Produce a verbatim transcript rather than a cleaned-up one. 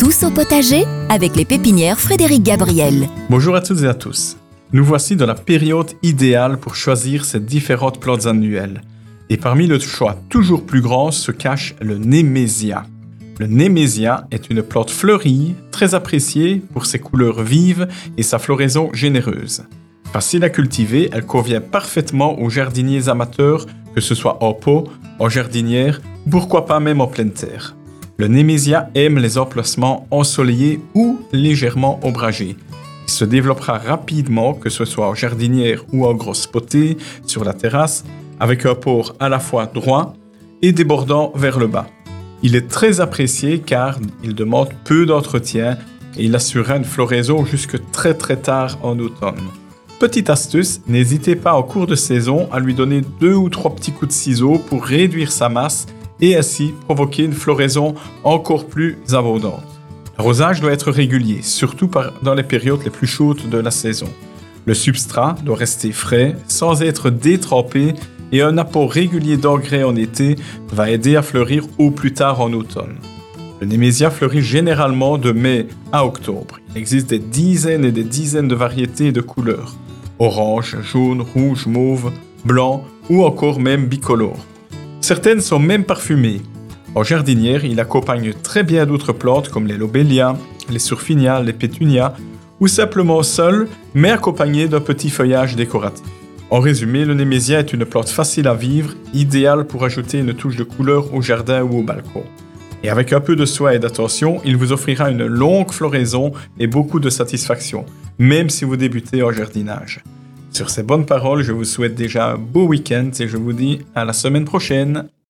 Tous au potager avec les pépinières Frédéric Gabriel. Bonjour à toutes et à tous. Nous voici dans la période idéale pour choisir ces différentes plantes annuelles. Et parmi le choix toujours plus grand se cache le Nemesia. Le Nemesia est une plante fleurie, très appréciée pour ses couleurs vives et sa floraison généreuse. Facile à cultiver, elle convient parfaitement aux jardiniers amateurs, que ce soit en pot, en jardinière, ou pourquoi pas même en pleine terre. Le Nemesia aime les emplacements ensoleillés ou légèrement ombragés. Il se développera rapidement, que ce soit en jardinière ou en grosse potée, sur la terrasse, avec un port à la fois droit et débordant vers le bas. Il est très apprécié car il demande peu d'entretien et il assurera une floraison jusque très très tard en automne. Petite astuce, n'hésitez pas en cours de saison à lui donner deux ou trois petits coups de ciseaux pour réduire sa masse et ainsi provoquer une floraison encore plus abondante. L'arrosage doit être régulier, surtout dans les périodes les plus chaudes de la saison. Le substrat doit rester frais, sans être détrempé, et un apport régulier d'engrais en été va aider à fleurir au plus tard en automne. Le Nemesia fleurit généralement de mai à octobre. Il existe des dizaines et des dizaines de variétés de couleurs. Orange, jaune, rouge, mauve, blanc ou encore même bicolore. Certaines sont même parfumées. En jardinière, il accompagne très bien d'autres plantes comme les lobélias, les surfinias, les pétunias ou simplement seul, mais accompagné d'un petit feuillage décoratif. En résumé, le Nemesia est une plante facile à vivre, idéale pour ajouter une touche de couleur au jardin ou au balcon. Et avec un peu de soin et d'attention, il vous offrira une longue floraison et beaucoup de satisfaction, même si vous débutez en jardinage. Sur ces bonnes paroles, je vous souhaite déjà un beau week-end et je vous dis à la semaine prochaine.